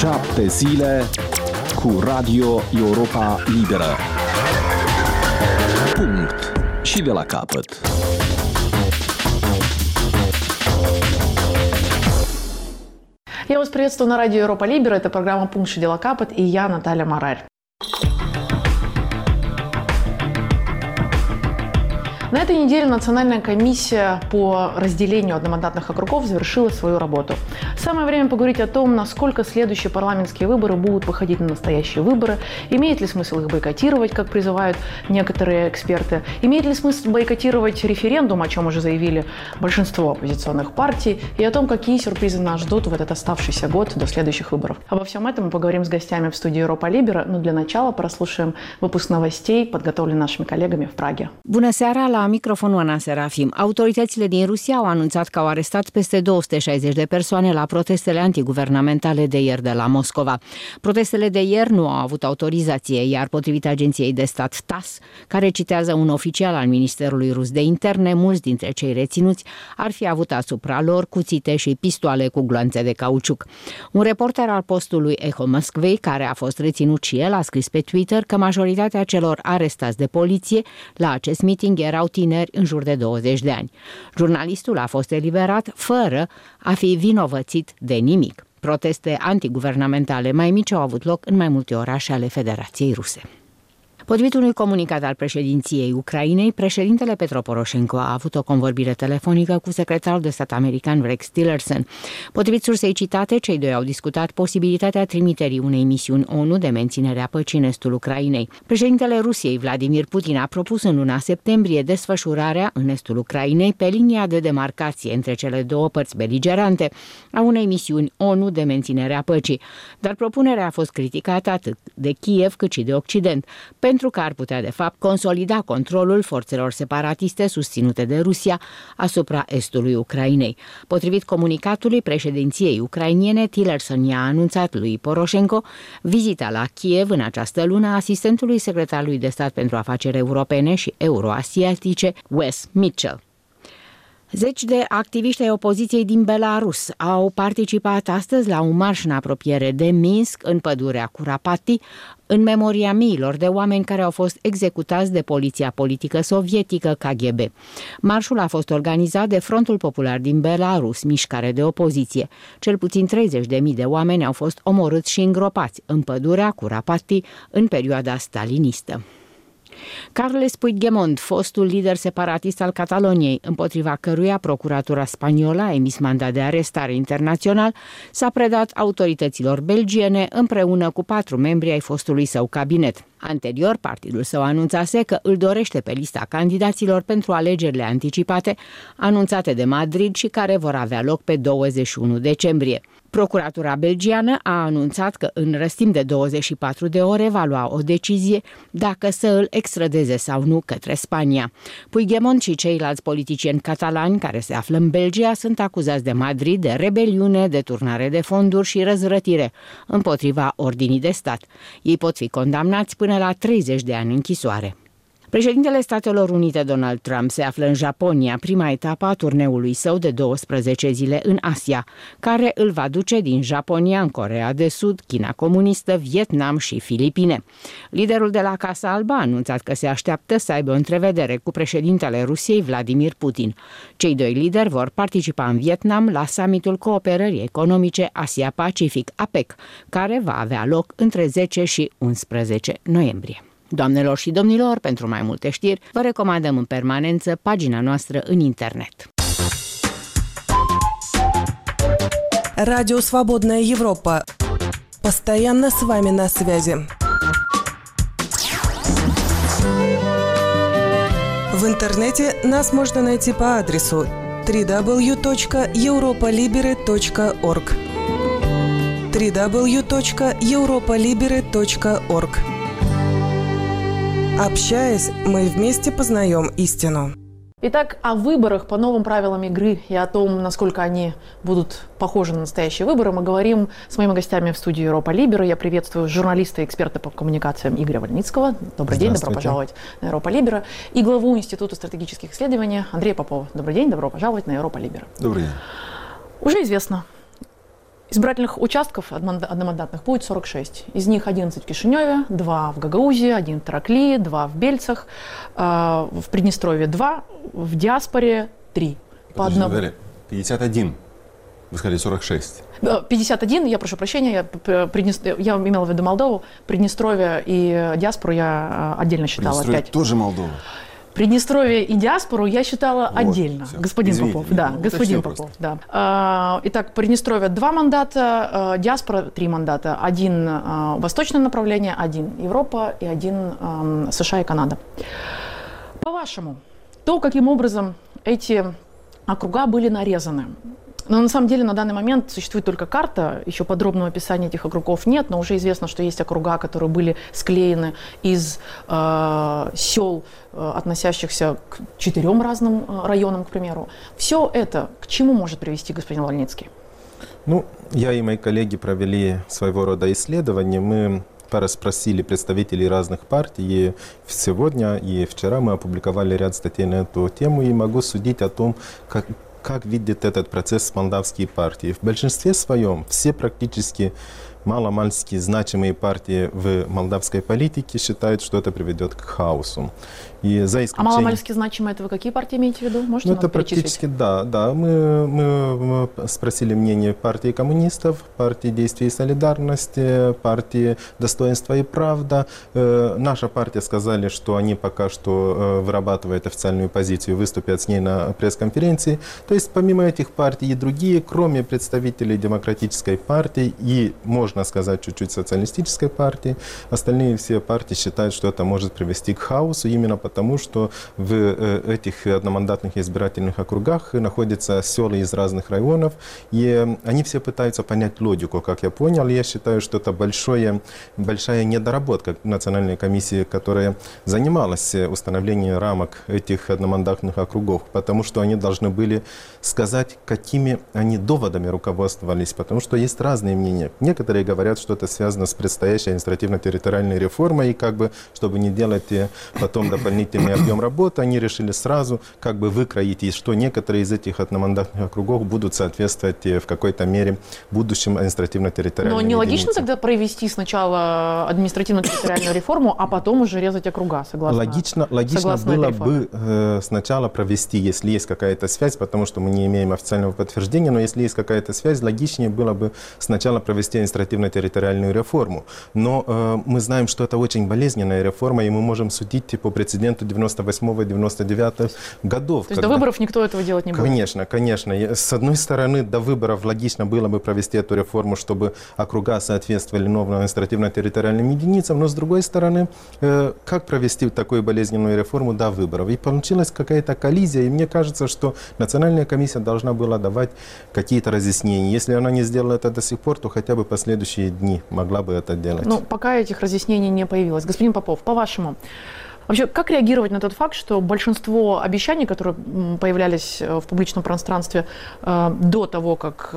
7 zile cu Radio Europa Liberă. Punct. Și de la capăt. Я вас приветствую на радио Европа Либера. Это программа «Пункт и дела капот» и я, Наталья Марарь. На этой неделе Национальная комиссия по разделению одномандатных округов завершила свою работу. Самое время поговорить о том, насколько следующие парламентские выборы будут выходить на настоящие выборы, имеет ли смысл их бойкотировать, как призывают некоторые эксперты, имеет ли смысл бойкотировать референдум, о чем уже заявили большинство оппозиционных партий, и о том, какие сюрпризы нас ждут в этот оставшийся год до следующих выборов. Обо всем этом мы поговорим с гостями в студии Европа Либера, но для начала прослушаем выпуск новостей, подготовленный нашими коллегами в Праге. Bună seara, la microfonul Ana Serafim. Autoritățile din Rusia au anunțat că au arestat peste 260 de persoane la protestele antiguvernamentale de ieri de la Moscova. Protestele de ieri nu au avut autorizație, iar potrivit agenției de stat TASS, care citează un oficial al Ministerului Rus de Interne, mulți dintre cei reținuți ar fi avut asupra lor cuțite și pistoale cu gloanțe de cauciuc. Un reporter al postului Echo Moskvei, care a fost reținut și el, a scris pe Twitter că majoritatea celor arestați de poliție la acest meeting erau tineri în jur de 20 de ani. Jurnalistul a fost eliberat fără a fi vinovățit de nimic. Proteste antiguvernamentale mai mici au avut loc în mai multe orașe ale Federației Ruse. Potrivit unui comunicat al președinției Ucrainei, președintele Petro Poroșenko a avut o convorbire telefonică cu secretarul de stat american Rex Tillerson. Potrivit sursei citate, cei doi au discutat posibilitatea trimiterii unei misiuni ONU de menținere a păcii în estul Ucrainei. Președintele Rusiei, Vladimir Putin, a propus în luna septembrie desfășurarea în estul Ucrainei, pe linia de demarcație între cele două părți beligerante, a unei misiuni ONU de menținere a păcii. Dar propunerea a fost criticată atât de Kiev cât și de Occident, pentru că ar putea, de fapt, consolida controlul forțelor separatiste susținute de Rusia asupra estului Ucrainei. Potrivit comunicatului președinției ucrainiene, Tillerson i-a anunțat lui Poroșenko vizita la Kiev în această lună a asistentului secretarului de stat pentru afaceri europene și euroasiatice, Wes Mitchell. Zeci de activiști ai opoziției din Belarus au participat astăzi la un marș în apropiere de Minsk, în pădurea Curapati, în memoria miilor de oameni care au fost executați de poliția politică sovietică KGB. Marșul a fost organizat de Frontul Popular din Belarus, mișcare de opoziție. Cel puțin 30.000 de oameni au fost omorâți și îngropați în pădurea Curapati în perioada stalinistă. Carles Puigdemont, fostul lider separatist al Cataloniei, împotriva căruia procuratura spaniolă a emis mandat de arestare internațional, s-a predat autorităților belgiene împreună cu 4 membri ai fostului său cabinet. Anterior, partidul său anunțase că îl dorește pe lista candidaților pentru alegerile anticipate anunțate de Madrid și care vor avea loc pe 21 decembrie. Procuratura belgiană a anunțat că în răstim de 24 de ore va lua o decizie dacă să îl extradeze sau nu către Spania. Puigdemont și ceilalți politicieni catalani care se află în Belgia sunt acuzați de Madrid de rebeliune, deturnare de fonduri și răzvrătire împotriva ordinii de stat. Ei pot fi condamnați până la 30 de ani închisoare. Președintele Statelor Unite Donald Trump se află în Japonia, prima etapă a turneului său de 12 zile în Asia, care îl va duce din Japonia în Coreea de Sud, China comunistă, Vietnam și Filipine. Liderul de la Casa Albă a anunțat că se așteaptă să aibă o întrevedere cu președintele Rusiei Vladimir Putin. Cei doi lideri vor participa în Vietnam la summitul Cooperării Economice Asia-Pacific, APEC, care va avea loc între 10 și 11 noiembrie. Doamnelor și domnilor, pentru mai multe știri, vă recomandăm în permanență pagina noastră în internet. Радио «Свободная Европа». Постоянно с вами на связи. В интернете нас можно найти по адресу www.europolibere.org www.europolibere.org. Общаясь, мы вместе познаем истину. Итак, о выборах по новым правилам игры и о том, насколько они будут похожи на настоящие выборы, мы говорим с моими гостями в студии Европа Либера. Я приветствую журналиста и эксперта по коммуникациям Игоря Вольницкого. Добрый день, добро пожаловать на Европа Либера. И главу Института стратегических исследований Андрея Попова. Добрый день, добро пожаловать на Европа Либера. Добрый день. Уже известно, Избирательных участков одномандатных будет 46. Из них 11 в Кишиневе, 2 в Гагаузии, 1 в Таракли, 2 в Бельцах, в Приднестровье 2, в диаспоре 3. По одному. 51. Вы сказали 46. 51, я прошу прощения, я имела в виду Молдову, Приднестровье и диаспору я отдельно считала. Приднестровье 5. Тоже Молдова. Приднестровье и диаспору я считала вот, отдельно. Все. Господин Извините, Попов, да, господин Попов, да. Итак, Приднестровье 2 мандата, диаспора 3 мандата. 1 восточное направление, 1 Европа и 1 США и Канада. По-вашему, то, каким образом эти округа были нарезаны. Но на самом деле на данный момент существует только карта, еще подробного описания этих округов нет, но уже известно, что есть округа, которые были склеены из сел, относящихся к 4 разным районам, к примеру. Все это к чему может привести господин Вольницкий? Ну, я и мои коллеги провели своего рода исследование. Мы расспросили представителей разных партий. И сегодня и вчера мы опубликовали ряд статей на эту тему, и могу судить о том, как видит этот процесс молдавские партии. В большинстве своем все практически маломальски значимые партии в молдавской политике считают, что это приведет к хаосу. И за исключением... А маломальски значимые это вы какие партии имеете в виду? Можете это практически, да. Мы спросили мнение партии коммунистов, партии Действия и Солидарности, партии Достоинства и Правда. Наша партия сказали, что они пока что вырабатывают официальную позицию, выступят с ней на пресс-конференции. То есть помимо этих партий и другие, кроме представителей Демократической партии и, можно сказать, чуть-чуть социалистической партии, остальные все партии считают, что это может привести к хаосу, именно потому, что в этих одномандатных избирательных округах находятся села из разных районов, и они все пытаются понять логику, как я понял. Я считаю, что это большая недоработка Национальной комиссии, которая занималась установлением рамок этих одномандатных округов, потому что они должны были сказать, какими они доводами руководствовались, потому что есть разные мнения. Некоторые говорят, что это связано с предстоящей административно-территориальной реформой, и как бы, чтобы не делать потом дополнительный объем работы, они решили сразу как бы выкроить, и что некоторые из этих одномандатных округов будут соответствовать в какой-то мере будущим административно-территориальным единицам. Но не логично тогда провести сначала административно-территориальную реформу, а потом уже резать округа, согласно Логично было бы сначала провести, если есть какая-то связь, потому что мы не имеем официального подтверждения, но если есть какая-то связь, логичнее было бы сначала провести административно-территориальную реформу. Но мы знаем, что это очень болезненная реформа, и мы можем судить по прецеденту 98-99 годов. То есть до выборов никто этого делать не будет? Конечно. С одной стороны, до выборов логично было бы провести эту реформу, чтобы округа соответствовали новым административно-территориальным единицам, но с другой стороны, как провести такую болезненную реформу до выборов? И получилась какая-то коллизия, и мне кажется, что Национальная комиссия должна была давать какие-то разъяснения. Если она не сделала это до сих пор, то хотя бы последующие дни могла бы это делать. Ну, пока этих разъяснений не появилось. Господин Попов, по-вашему, вообще, как реагировать на тот факт, что большинство обещаний, которые появлялись в публичном пространстве до того, как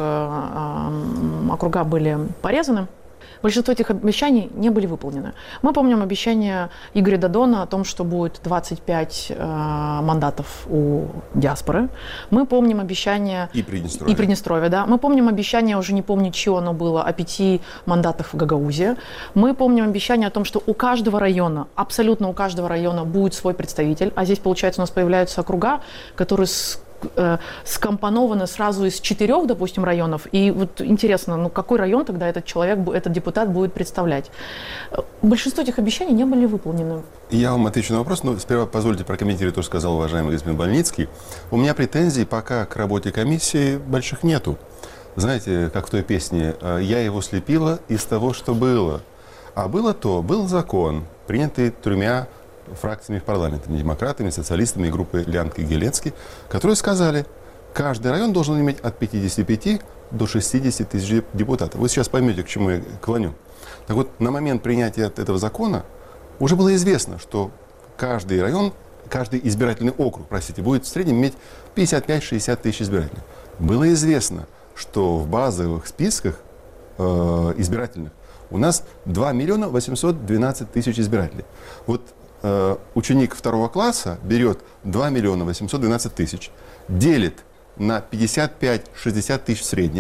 округа были порезаны, большинство этих обещаний не были выполнены. Мы помним обещание Игоря Додона о том, что будет 25 мандатов у диаспоры. Мы помним обещание... И Приднестровья, да. Мы помним обещание, уже не помню, чье оно было, о 5 мандатах в Гагаузии. Мы помним обещание о том, что у каждого района, абсолютно у каждого района будет свой представитель. А здесь, получается, у нас появляются округа, которые скомпонованы сразу из 4, допустим, районов. И вот интересно, ну какой район тогда этот человек, этот депутат будет представлять? Большинство этих обещаний не были выполнены. Я вам отвечу на вопрос, но сперва позвольте прокомментировать то, что сказал уважаемый господин Вольницкий. У меня претензий пока к работе комиссии больших нету. Знаете, как в той песне, я его слепила из того, что было. А было то, был закон, принятый 3 фракциями в парламенте, демократами, социалистами и группой Лянки и Геленски, которые сказали, каждый район должен иметь от 55 до 60 тысяч депутатов. Вы сейчас поймете, к чему я клоню. Так вот, на момент принятия этого закона уже было известно, что каждый район, каждый избирательный округ, будет в среднем иметь 55-60 тысяч избирателей. Было известно, что в базовых списках избирательных у нас 2 миллиона 812 тысяч избирателей. Вот ученик 2 класса берет 2 миллиона 812 тысяч, делит на 55-60 тысяч в среднем,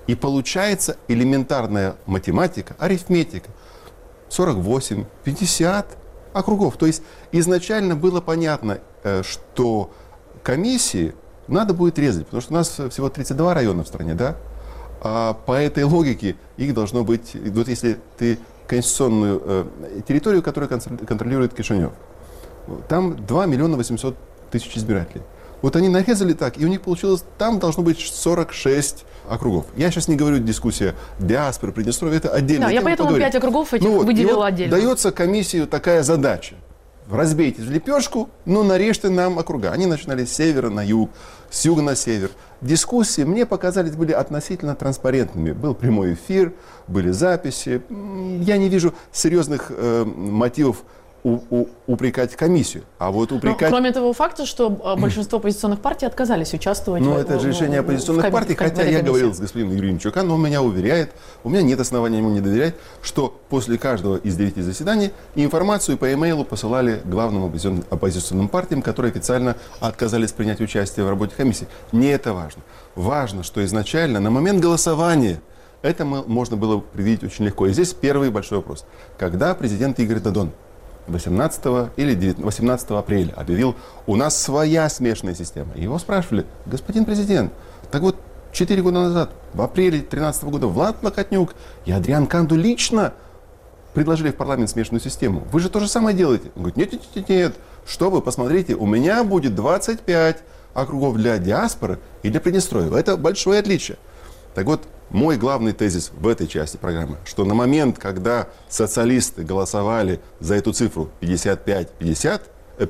И получается элементарная математика, арифметика. 48, 50 округов. То есть изначально было понятно, что комиссии надо будет резать, потому что у нас всего 32 района в стране, да? А по этой логике их должно быть, вот если ты конституционную территорию, которую контролирует Кишинев, там 2 миллиона 800 тысяч избирателей. Вот они нарезали так, и у них получилось, там должно быть 46 округов. Я сейчас не говорю дискуссия диаспоры, Приднестровья, это отдельно. Да, я поэтому 5 округов этих выделила отдельно. Дается комиссии такая задача. Разбейте в лепешку, но нарежьте нам округа. Они начинали с севера на юг, с юга на север. Дискуссии мне показались были относительно транспарентными. Был прямой эфир, были записи. Я не вижу серьезных мотивов упрекать комиссию. А вот упрекать... Кроме того факта, что большинство оппозиционных партий отказались участвовать это же решение оппозиционных партий, хотя я говорил с господином Юрием Чуканом, но он меня уверяет, у меня нет оснований ему не доверять, что после каждого из 9 заседаний информацию по e-mail посылали главным оппозиционным партиям, которые официально отказались принять участие в работе комиссии. Не это важно. Важно, что изначально на момент голосования это можно было предвидеть очень легко. И здесь первый большой вопрос. Когда президент Игорь Додон 18 или 18 апреля объявил, у нас своя смешанная система. Его спрашивали, господин президент, так вот 4 года назад, в апреле 2013 года, Влад Плохотнюк и Адриан Канду лично предложили в парламент смешанную систему. Вы же то же самое делаете. Он говорит, нет, что вы, посмотрите, у меня будет 25 округов для диаспоры и для Приднестровья. Это большое отличие. Так вот, мой главный тезис в этой части программы, что на момент, когда социалисты голосовали за эту цифру 55-60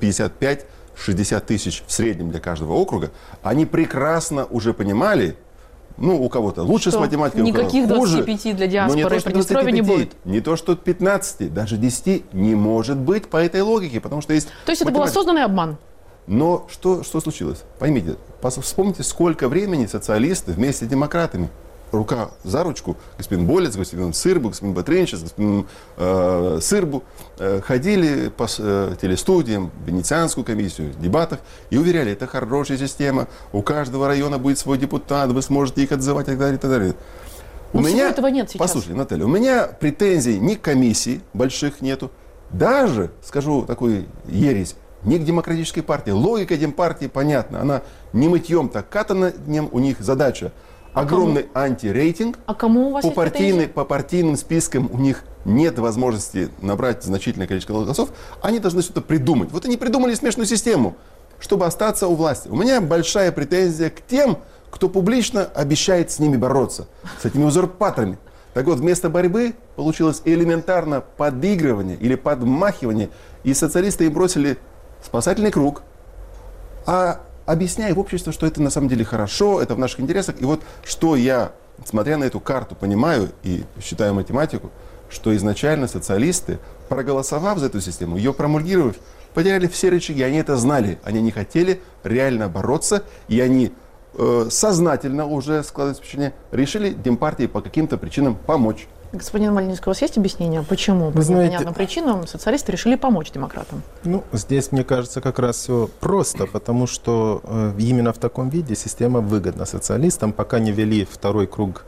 тысяч в среднем для каждого округа, они прекрасно уже понимали, у кого-то лучше что с математикой, никаких у кого-то хуже, 25 для диаспоры и Приднестровья не будет. Не то, что 15, даже 10 не может быть по этой логике, потому что есть... То есть это был осознанный обман? Но что случилось? Поймите, вспомните, сколько времени социалисты вместе с демократами рука за ручку, господин Болец, господин Сырбу, господин Батренчес, господин Сырбу, ходили по телестудиям, в Венецианскую комиссию, в дебатах и уверяли, это хорошая система, у каждого района будет свой депутат, вы сможете их отзывать и так далее, и так далее. У меня, этого нет сейчас. Послушай, Наталья, у меня претензий ни к комиссии больших нету, даже, скажу такую ересь, ни к демократической партии. Логика демпартии понятна, она не мытьем, так катанем, у них задача. Огромный антирейтинг. А кому у вас по партийным спискам у них нет возможности набрать значительное количество голосов. Они должны что-то придумать. Вот они придумали смешанную систему, чтобы остаться у власти. У меня большая претензия к тем, кто публично обещает с ними бороться, с этими узурпаторами. Так вот, вместо борьбы получилось элементарно подыгрывание или подмахивание, и социалисты им бросили спасательный круг, объясняя в обществе, что это на самом деле хорошо, это в наших интересах. И вот что я, смотря на эту карту, понимаю и считаю математику, что изначально социалисты, проголосовав за эту систему, ее промульгировав, потеряли все рычаги. Они это знали, они не хотели реально бороться, и они сознательно уже, складывается впечатление, решили демпартии по каким-то причинам помочь. Господин Мальницкий, у вас есть объяснение, почему по непонятным причинам социалисты решили помочь демократам? Здесь, мне кажется, как раз все просто, потому что именно в таком виде система выгодна социалистам. Пока не ввели второй тур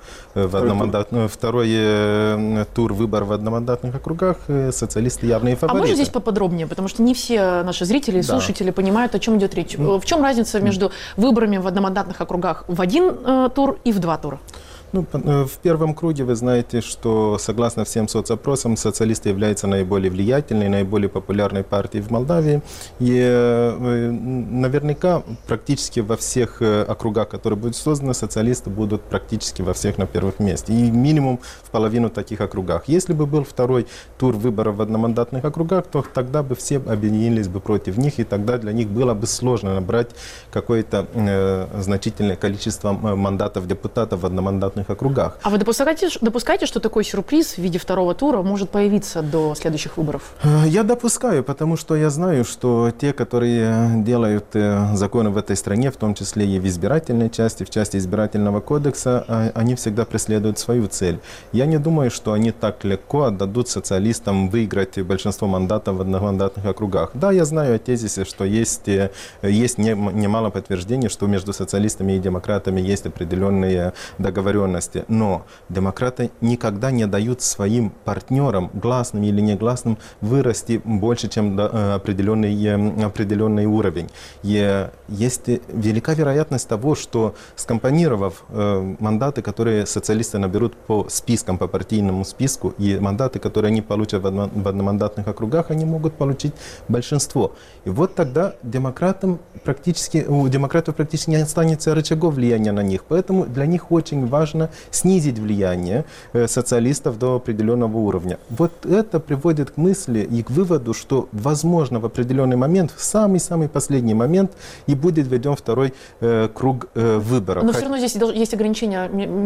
выборов в одномандатных округах, социалисты явные фавориты. А можно здесь поподробнее, потому что не все наши зрители и слушатели понимают, о чем идет речь. В чем разница между выборами в одномандатных округах в один тур и в 2 тура? В первом круге вы знаете, что согласно всем соцопросам социалисты являются наиболее влиятельной, наиболее популярной партией в Молдавии. И наверняка практически во всех округах, которые будут созданы, социалисты будут практически во всех на первых месте. И минимум в половину таких округах. Если бы был второй тур выборов в одномандатных округах, то тогда бы все объединились бы против них, и тогда для них было бы сложно набрать какое-то значительное количество мандатов депутатов в одномандатных округах. А вы допускаете, что такой сюрприз в виде второго тура может появиться до следующих выборов? Я допускаю, потому что я знаю, что те, которые делают законы в этой стране, в том числе и в избирательной части, в части избирательного кодекса, они всегда преследуют свою цель. Я не думаю, что они так легко отдадут социалистам выиграть большинство мандатов в одномандатных округах. Да, я знаю о тезисе, что есть немало подтверждений, что между социалистами и демократами есть определенные договоренности определенности, но демократы никогда не дают своим партнерам, гласным или негласным, вырасти больше, чем определенный уровень. И есть велика вероятность того, что скомпонировав мандаты, которые социалисты наберут по спискам, по партийному списку, и мандаты, которые они получат в одномандатных округах, они могут получить большинство. И вот тогда у демократов практически не останется рычагов влияния на них. Поэтому для них очень важно снизить влияние социалистов до определенного уровня. Вот это приводит к мысли и к выводу, что, возможно, в определенный момент, в самый-самый последний момент, и будет введен второй круг выборов. Но все равно здесь есть ограничения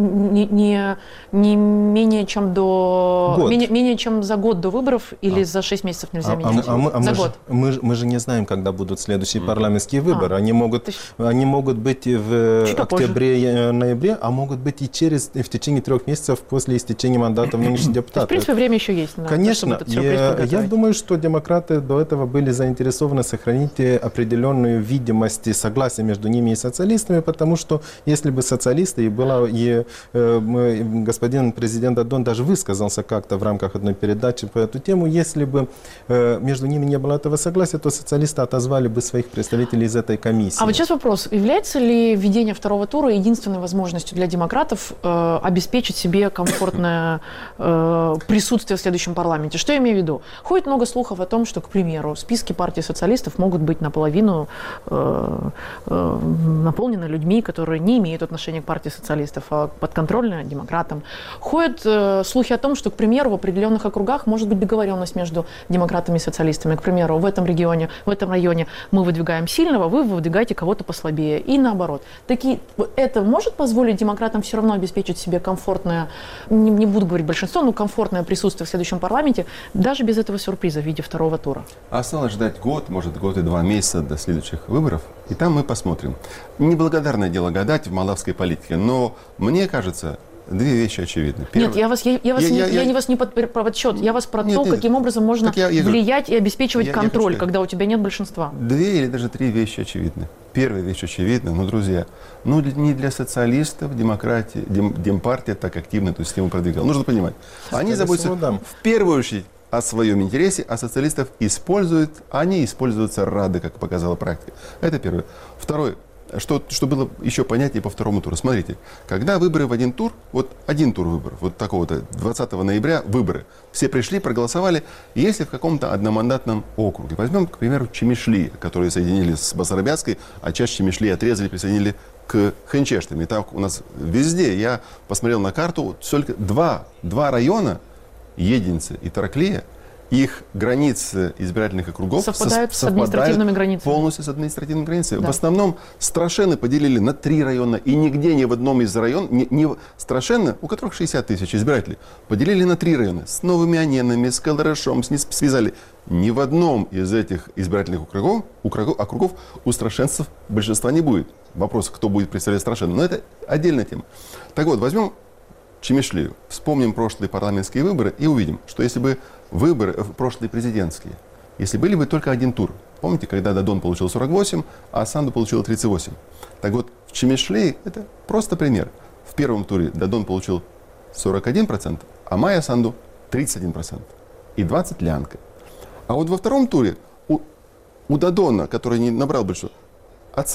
не менее чем менее чем за год до выборов или за 6 месяцев нельзя менять? За год. Мы же не знаем, когда будут следующие парламентские выборы. Они могут быть в октябре-ноябре, а могут быть и в течение 3 месяцев после истечения мандата нынешних депутатов. В принципе, время еще есть. Конечно. Я думаю, что демократы до этого были заинтересованы сохранить определенную видимость согласия между ними и социалистами, потому что если бы социалисты, господин президент Дадон даже высказался как-то в рамках одной передачи по эту тему, если бы между ними не было этого согласия, то социалисты отозвали бы своих представителей из этой комиссии. А вот сейчас вопрос. Является ли введение второго тура единственной возможностью для демократов обеспечить себе комфортное присутствие в следующем парламенте? Что я имею в виду? Ходит много слухов о том, что, к примеру, списки партии социалистов могут быть наполовину наполнены людьми, которые не имеют отношения к партии социалистов, а подконтрольны демократам. Ходят слухи о том, что, к примеру, в определенных округах может быть договоренность между демократами и социалистами. К примеру, в этом регионе, в этом районе мы выдвигаем сильного, вы выдвигаете кого-то послабее. И наоборот. Это может позволить демократам все равно обеспечить себе комфортное, не буду говорить большинство, но комфортное присутствие в следующем парламенте, даже без этого сюрприза в виде второго тура. Осталось ждать год, может, год и 2 месяца до следующих выборов, и там мы посмотрим. Неблагодарное дело гадать в молдавской политике, но мне кажется, 2 вещи очевидны. Первое, нет, я вас не под подсчет, я вас про то, каким образом можно влиять и обеспечивать контроль, когда у тебя нет большинства. 2 или даже 3 вещи очевидны. Первая вещь очевидна, друзья, не для социалистов Демпартия так активно эту систему продвигала. Нужно понимать, они заботятся в первую очередь о своем интересе, а социалистов используются рады, как показала практика. Это первое. Второе. Что было еще понятнее по второму туру. Смотрите, когда выборы в один тур, один тур выборов, 20 ноября выборы, все пришли, проголосовали, если в каком-то одномандатном округе, возьмем, к примеру, Чемишли, которые соединили с Басарабяцкой, а часть Чемишли отрезали, присоединили к Хенчештам. И так у нас везде, я посмотрел на карту, только два района, Единцы и Тараклия, их границы избирательных округов совпадают с административными границами. Полностью с административными границами. Да. В основном Страшены поделили на 3 района, и нигде ни в одном из районов, Страшены, у которых 60 тысяч избирателей, поделили на 3 района. С Новыми Аненами, с Калдарашом, связали. Ни в одном из этих избирательных округов у страшенцев большинства не будет. Вопрос, кто будет представлять Страшены. Но это отдельная тема. Так вот, возьмем Чемишлию, вспомним прошлые парламентские выборы и увидим, что если бы выборы, прошлые президентские, если были бы только один тур, помните, когда Дадон получил 48, а Санду получил 38. Так вот, в Чемишлии это просто пример. В первом туре Дадон получил 41%, а Майя Санду 31%. И 20 лянка. А вот во втором туре у Дадона, который не набрал большую, от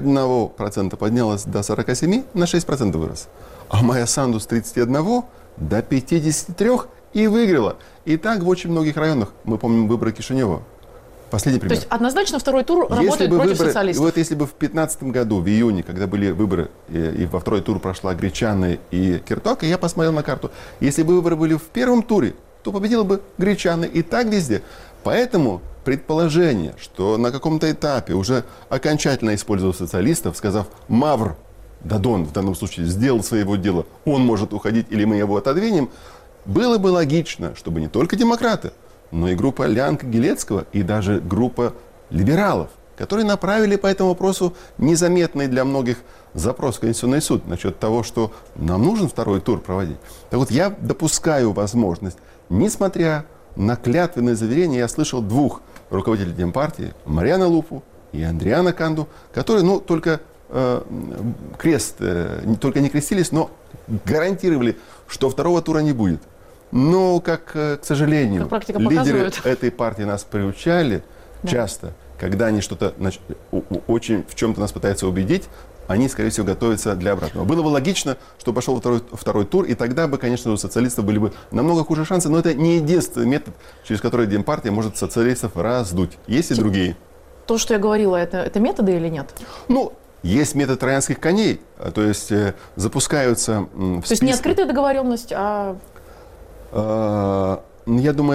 41% поднялось до 47%, на 6% вырос. А Майя Санду с 31 до 53 и выиграла. И так в очень многих районах. Мы помним выборы Кишинева. Последний пример. То есть однозначно второй тур работает против социалистов. Вот если бы в 2015 году, в июне, когда были выборы, и во второй тур прошла Гречаны и Киртока, я посмотрел на карту. Если бы выборы были в первом туре, то победила бы Гречаны и так везде. Поэтому предположение, что на каком-то этапе уже окончательно использовал социалистов, сказав «Мавр», Дадон в данном случае сделал своего дела, он может уходить или мы его отодвинем, было бы логично, чтобы не только демократы, но и группа Лянка-Гилецкого и даже группа либералов, которые направили по этому вопросу незаметный для многих запрос в Конституционный суд насчет того, что нам нужен второй тур проводить. Так вот, я допускаю возможность, несмотря на клятвенное заверение, я слышал 2 руководителей Демпартии, Мариана Лупу и Андриана Канду, которые, только крест, только не крестились, но гарантировали, что второго тура не будет. Но, к сожалению, лидеры этой партии нас приучали часто, когда они что-то очень в чем-то нас пытаются убедить, они, скорее всего, готовятся для обратного. Было бы логично, что пошел второй тур, и тогда бы, конечно, у социалистов были бы намного хуже шансы, но это не единственный метод, через который Демпартия может социалистов раздуть. Есть и другие. То, что я говорила, это методы или нет? Ну, есть метод троянских коней, то есть запускаются в списках. То есть не открытая договоренность, а... Я думаю,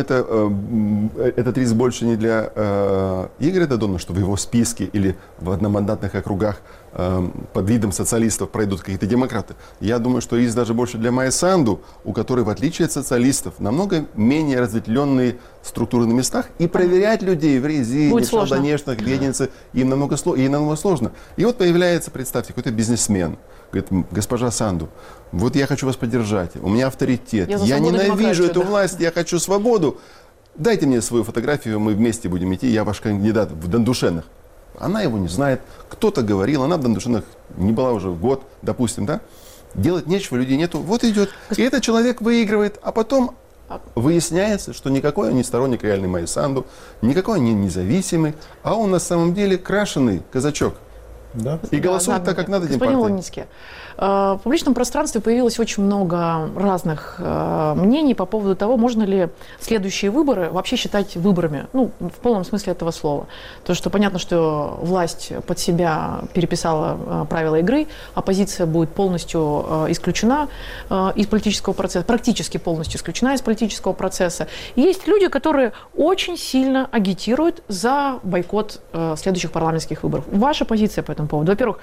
этот риск больше не для Игоря Додона, что в его списке или в одномандатных округах под видом социалистов пройдут какие-то демократы. Я думаю, что риск даже больше для Майи Санду, у которой, в отличие от социалистов, намного менее разветвленные структуры на местах, и проверять людей в резине, в Шалдонешных, в Единице им намного сложно. И вот появляется, представьте, какой-то бизнесмен. Говорит: госпожа Санду, вот я хочу вас поддержать, у меня авторитет, я ненавижу эту власть, я хочу свободу. Дайте мне свою фотографию, мы вместе будем идти, я ваш кандидат в Дондушенах. Она его не знает, кто-то говорил, она в Дондушенах не была уже год, допустим, да? Делать нечего, людей нету, вот идет. И этот человек выигрывает, а потом выясняется, что никакой он не сторонник реальной Майи Санду, никакой он не независимый, а он на самом деле крашеный казачок. Да. И голосуют так, как надо. Господин Лунницкий, в публичном пространстве появилось очень много разных мнений по поводу того, можно ли следующие выборы вообще считать выборами, ну, в полном смысле этого слова. То, что понятно, что власть под себя переписала правила игры, оппозиция будет полностью исключена из политического процесса, практически полностью исключена из политического процесса. И есть люди, которые очень сильно агитируют за бойкот следующих парламентских выборов. Ваша позиция по этому поводу? Во-первых,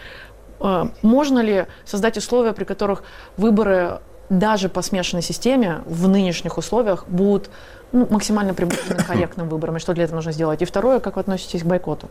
можно ли создать условия, при которых выборы даже по смешанной системе в нынешних условиях будут максимально приближены к корректным выборам? И что для этого нужно сделать? И второе, как вы относитесь к бойкоту?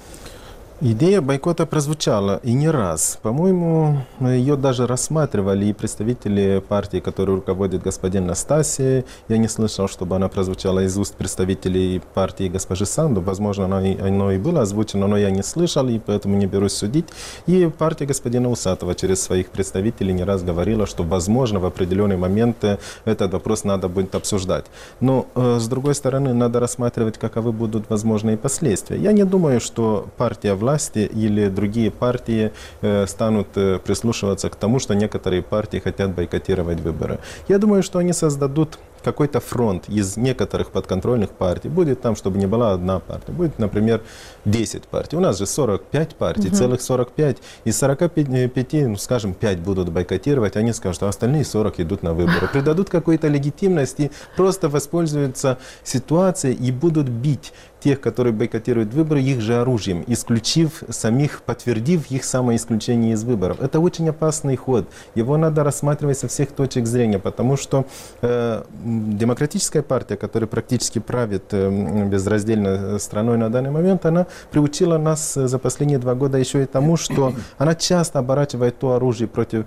Идея бойкота прозвучала и не раз. По-моему, ее даже рассматривали и представители партии, которую руководит господин Настасья. Я не слышал, чтобы она прозвучала из уст представителей партии госпожи Санду. Возможно, оно и было озвучено, но я не слышал, и поэтому не берусь судить. И партия господина Усатова через своих представителей не раз говорила, что, возможно, в определенный момент этот вопрос надо будет обсуждать. Но, с другой стороны, надо рассматривать, каковы будут возможные последствия. Я не думаю, что партия власти или другие партии станут прислушиваться к тому, что некоторые партии хотят бойкотировать выборы. Я думаю, что они создадут какой-то фронт из некоторых подконтрольных партий. Будет там, чтобы не была одна партия. Будет, например, 10 партий. У нас же 45 партий, целых 45. Из 45, ну, скажем, 5 будут бойкотировать. Они скажут, а остальные 40 идут на выборы. Придадут какую-то легитимность и просто воспользуются ситуацией и будут бить тех, которые бойкотируют выборы, их же оружием, исключив самих, подтвердив их самоисключение из выборов. Это очень опасный ход. Его надо рассматривать со всех точек зрения, потому что демократическая партия, которая практически правит безраздельно страной на данный момент, она приучила нас за последние 2 года еще и тому, что она часто оборачивает то оружие,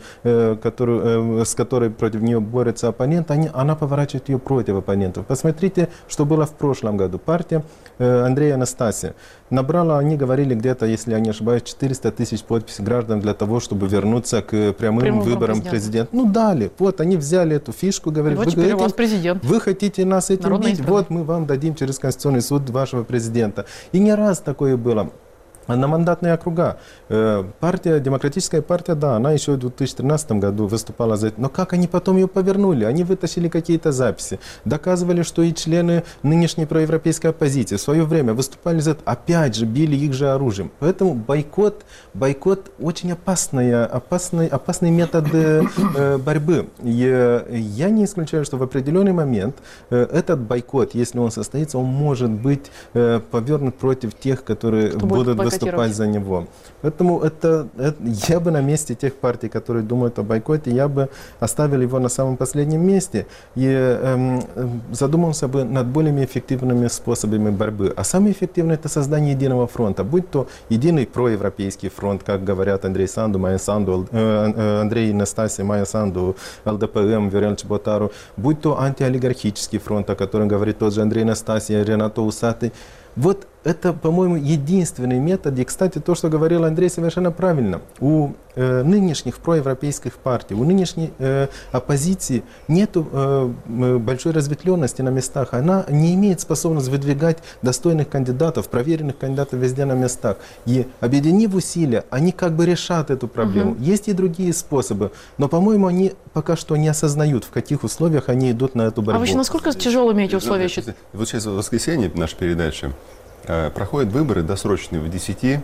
с которой против нее борется оппонент, она поворачивает ее против оппонентов. Посмотрите, что было в прошлом году. Партия Андрея Анастасия набрала, они говорили, где-то, если я не ошибаюсь, 400 тысяч подписей граждан для того, чтобы вернуться к прямым выборам президента. Ну, дали. Вот, они взяли эту фишку, говорят, вы хотите нас этим бить, вот мы вам дадим через Конституционный суд вашего президента. И не раз такое было. Одномандатные округа. Демократическая партия, да, она еще в 2013 году выступала за это. Но как они потом ее повернули? Они вытащили какие-то записи, доказывали, что и члены нынешней проевропейской оппозиции в свое время выступали за это, опять же, били их же оружием. Поэтому бойкот очень опасный метод борьбы. Я не исключаю, что в определенный момент этот бойкот, если он состоится, он может быть повернут против тех, которые будут выступать за него. Поэтому я бы на месте тех партий, которые думают о бойкоте, я бы оставил его на самом последнем месте и задумался бы над более эффективными способами борьбы. А самое эффективное — это создание единого фронта, будь то единый проевропейский фронт, как говорят Андрей Санду, Майя Санду, Андрей Настасья, Майя Санду, ЛДПМ, Виорел Чеботару, будь то антиолигархический фронт, о котором говорит тот же Андрей Настасья, Ренато Усатый. Вот это, по-моему, единственный метод. И, кстати, то, что говорил Андрей, совершенно правильно. У нынешних проевропейских партий, у нынешней оппозиции нет большой разветвленности на местах. Она не имеет способности выдвигать достойных кандидатов, проверенных кандидатов везде на местах. И объединив усилия, они как бы решат эту проблему. Есть и другие способы, но, по-моему, они пока что не осознают, в каких условиях они идут на эту борьбу. А вообще, насколько тяжелыми эти условия считаете? Вот сейчас в воскресенье нашей передачи проходят выборы досрочные в 10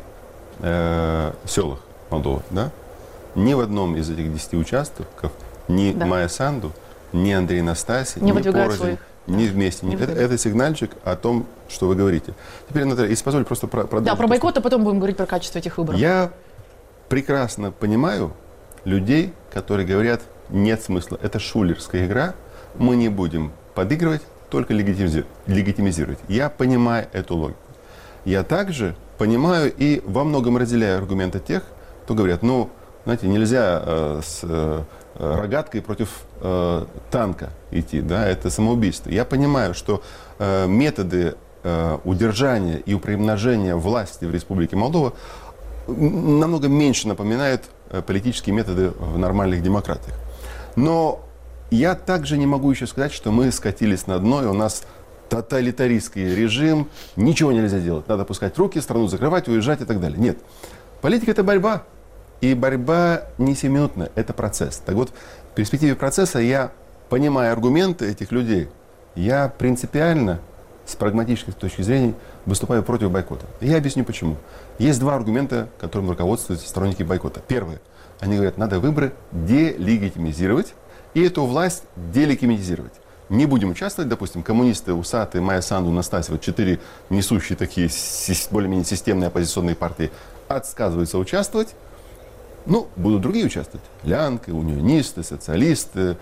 селах Молдовы, да? Ни в одном из этих 10 участков ни Майя Санду, ни Андрей Настасий, ни Порозин, ни вместе. Это сигнальчик о том, что вы говорите. Теперь, Наталья, если позволь, просто продолжить. Да, про бойкот, а потом будем говорить про качество этих выборов. Я прекрасно понимаю людей, которые говорят, нет смысла, это шулерская игра, мы не будем подыгрывать, только легитимизировать. Я понимаю эту логику. Я также понимаю и во многом разделяю аргументы тех, кто говорят, ну, знаете, нельзя с рогаткой против танка идти, да, это самоубийство. Я понимаю, что методы удержания и приумножения власти в Республике Молдова намного меньше напоминают политические методы в нормальных демократиях. Но я также не могу еще сказать, что мы скатились на дно, и у нас тоталитаристский режим, ничего нельзя делать. Надо пускать руки, страну закрывать, уезжать и так далее. Нет. Политика – это борьба. И борьба не сиюминутная, это процесс. Так вот, в перспективе процесса я понимаю аргументы этих людей. Я принципиально, с прагматической точки зрения, выступаю против бойкота. И я объясню почему. Есть два аргумента, которым руководствуются сторонники бойкота. Первое. Они говорят, надо выборы делегитимизировать и эту власть делегитимизировать. Не будем участвовать, допустим, коммунисты, Усаты, Майя Санду, Настасьева, 4 несущие такие более-менее системные оппозиционные партии отказываются участвовать. Ну, будут другие участвовать. Лянка, унионисты, социалисты,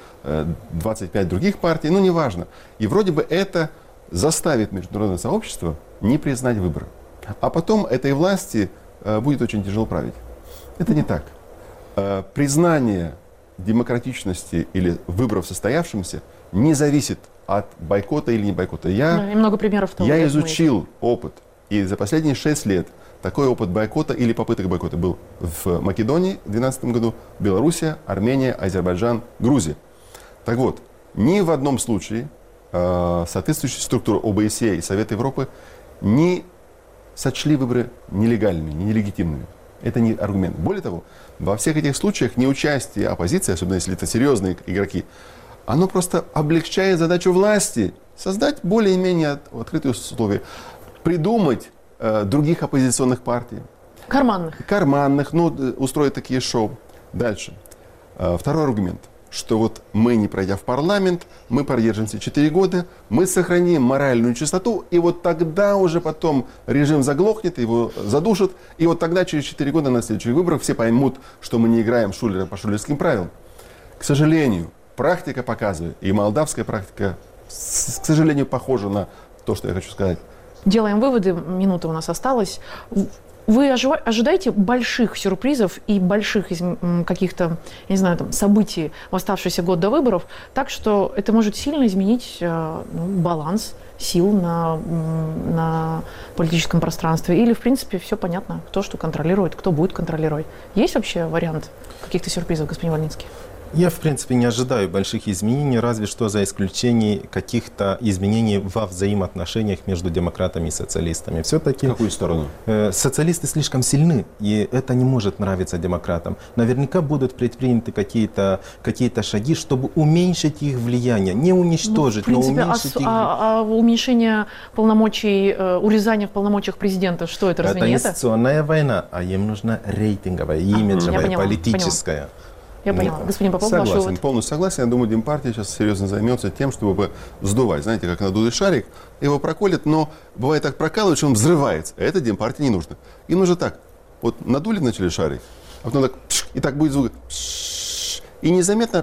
25 других партий, ну, неважно. И вроде бы это заставит международное сообщество не признать выборы. А потом этой власти будет очень тяжело править. Это не так. Признание демократичности или выборов состоявшимся не зависит от бойкота или не бойкота. И много примеров того. Я изучил опыт. И за последние 6 лет такой опыт бойкота или попыток бойкота был в Македонии в 2012 году, Белоруссия, Армения, Азербайджан, Грузия. Так вот, ни в одном случае соответствующие структуры ОБСЕ и Совета Европы не сочли выборы нелегальными, нелегитимными. Это не аргумент. Более того, во всех этих случаях неучастие оппозиции, особенно если это серьезные игроки, оно просто облегчает задачу власти создать более-менее открытые условия, придумать других оппозиционных партий. Карманных, ну, устроить такие шоу. Дальше. Второй аргумент, что вот мы, не пройдя в парламент, мы продержимся 4 года, мы сохраним моральную чистоту, и вот тогда уже потом режим заглохнет, его задушат, и вот тогда через 4 года на следующих выборах все поймут, что мы не играем шулера по шулерским правилам. К сожалению, практика показывает, и молдавская практика, к сожалению, похожа на то, что я хочу сказать. Делаем выводы, минута у нас осталась. Вы ожидаете больших сюрпризов и больших каких-то, я не знаю, там, событий в оставшийся год до выборов, так что это может сильно изменить баланс сил на политическом пространстве? Или, в принципе, все понятно, кто что контролирует, кто будет контролировать? Есть вообще вариант каких-то сюрпризов, господин Вольницкий? Я, в принципе, не ожидаю больших изменений, разве что за исключением каких-то изменений во взаимоотношениях между демократами и социалистами. Все-таки в какую сторону? Социалисты слишком сильны, и это не может нравиться демократам. Наверняка будут предприняты какие-то шаги, чтобы уменьшить их влияние. Не уничтожить, но уменьшить их. А уменьшение полномочий, урезание в полномочиях президента, что это, разве не это? Это институционная война, а им нужна рейтинговая, имиджевая, политическая. Я поняла. Господин Попов, согласен, полностью согласен. Я думаю, Демпартия сейчас серьезно займется тем, чтобы сдувать. Знаете, как надутый шарик, его проколят, но бывает так прокалывают, что он взрывается. А это Демпартии не нужно. Им нужно так. Вот надули вначале шарик, а потом так, и так будет звук. И незаметно,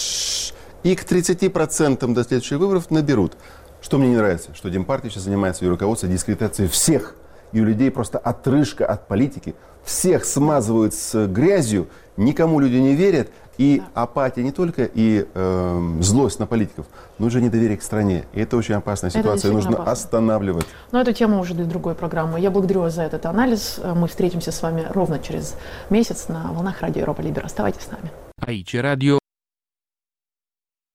и к 30% до следующих выборов наберут. Что мне не нравится, что Демпартия сейчас занимается ее руководством дискредитацией всех. И у людей просто отрыжка от политики. Всех смазывают с грязью, никому люди не верят. И апатия не только и злость на политиков, но уже недоверие к стране. И это очень опасная ситуация, нужно останавливать. Но эту тему уже для другой программы. Я благодарю вас за этот анализ. Мы встретимся с вами ровно через месяц на волнах Радио Европа Либера. Оставайтесь с нами. Aici Radio